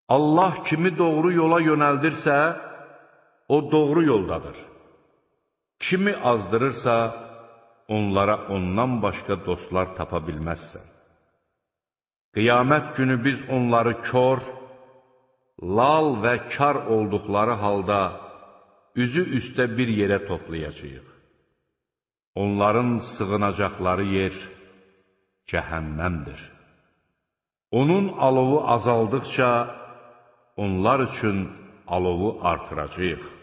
Allah kimi doğru yola yönəldirsə, o doğru yoldadır. Kimi azdırırsa, onlara ondan başqa dostlar tapa bilməzsən. Qiyamət günü biz onları kör, lal və kar olduqları halda üzü üstə bir yerə toplayacağıq. Onların sığınacaqları yer cəhənnəmdir. Onun alovu azaldıqca, onlar üçün alovu artıracağıq.